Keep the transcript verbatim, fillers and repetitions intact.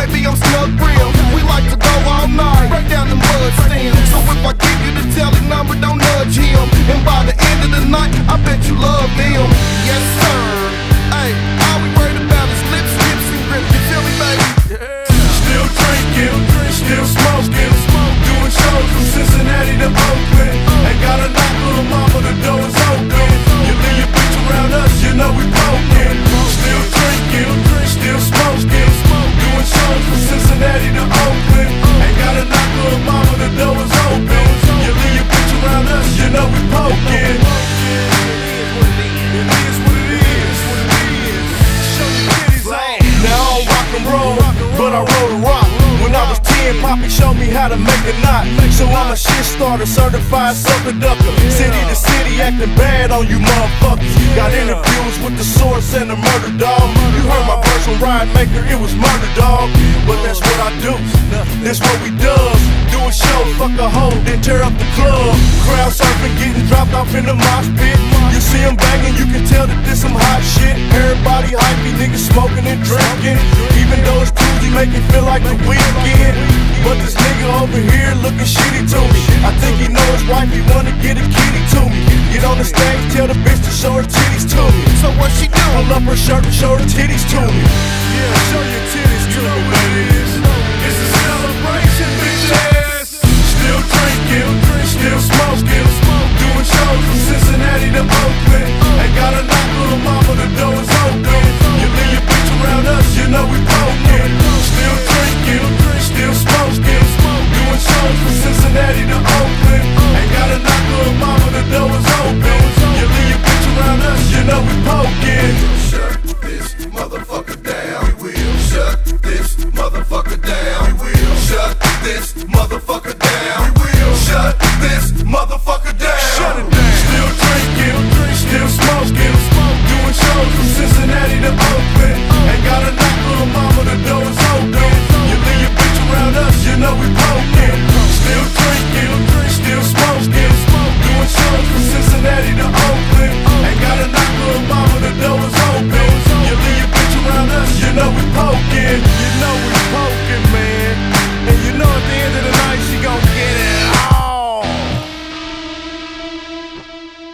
baby, I'm snug real. We like to go all night, break down the mud stems. So if I give you the tele number, don't nudge him. And by the end of the night, I bet you love them. Yes, sir. Hey, all we worried about is lips, lips, and grip. You feel me, baby? Still drinking, still smoking, doing shows from Cincinnati to Oakland. Ain't got a knock, little mama, the door is open. You leave your bitch around us, you know we broken. Still drinking, still smoking, doing shows from Cincinnati to Oakland. Ain't got a knock, little mama, the door is open. You leave your bitch around us, you know we broken. It is what it is. Show your titties off. Now I don't rock and roll, but I roll the rock. When I was ten, Poppy showed me how to make a knot. So I'm a shit starter, certified sucker ducker. City to city, acting bad on you motherfuckers. Got interviews with the source and the murder dog. You heard my verse on Ride Maker, it was murder dog. But that's what I do, that's what we does. Do a show, fuck a hoe, then tear up the club. Crowd surfing, getting dropped off in the mosh pit. You see them banging, you can tell that this some hot shit. Everybody hypey, niggas smoking and drinking. Even though it's Tuesday, make it feel like the weekend. But this nigga over here looking shitty to me. I think he know his wife, he wanna get a kitty to me. Get on the stage, tell the bitch to show her titties to me. So what she do? Pull up her shirt and show her titties to me. Yeah, show your titties to me, baby.